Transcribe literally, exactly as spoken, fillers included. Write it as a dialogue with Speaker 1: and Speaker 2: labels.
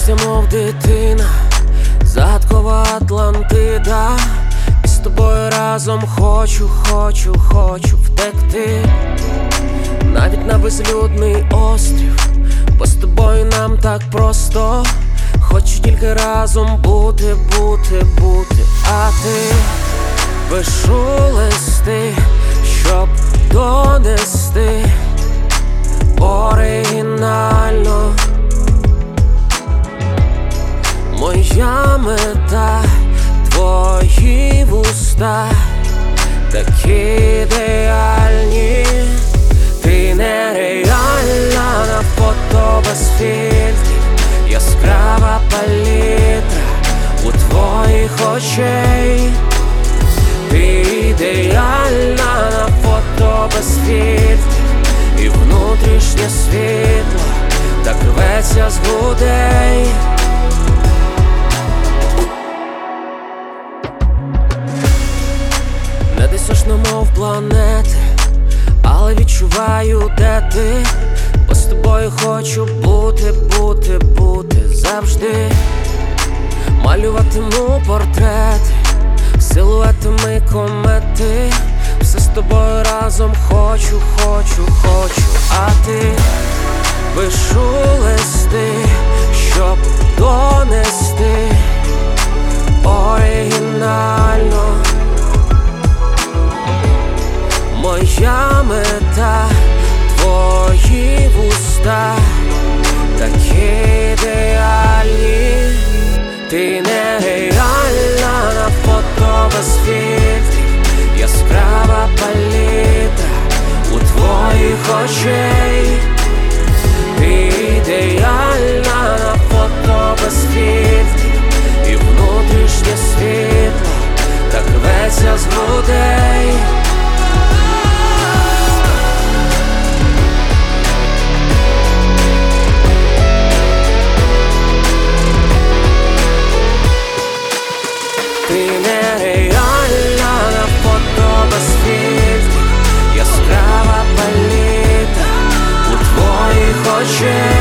Speaker 1: Смієшся, мов дитина, загадкова Атлантида. І з тобою разом хочу, хочу, хочу втекти навіть на безлюдний острів, бо з тобою нам так просто. Хочу тільки разом бути, бути, бути. А ти пишу листи, щоб донести оригінально. Моя мета, твої вуста, такі ідеальні. Ти нереальна на фото без фільтрів, яскрава палітра у твоїх очей. Ти ідеальна на фото без фільтрів, і внутрішнє світло так рветься з грудей. Не досяжно, мов планети, але відчуваю, де ти. Бо з тобою хочу бути, бути, бути завжди. Малюватиму портрети силуетами комети. Все з тобою разом хочу, хочу, хочу. А ти пишу листи, щоб донести оригінально. Моя мета, твої вуста, такі ідеальні. Ти нереальна на фото без фільтрів, яскрава палітра у твоїх очей. Ти ідеальна на фото без фільтрів, і внутрішнє світло так рветься з грудей. Ти нереальна на фото без фільтрів, яскрава палітра у твоїх очей.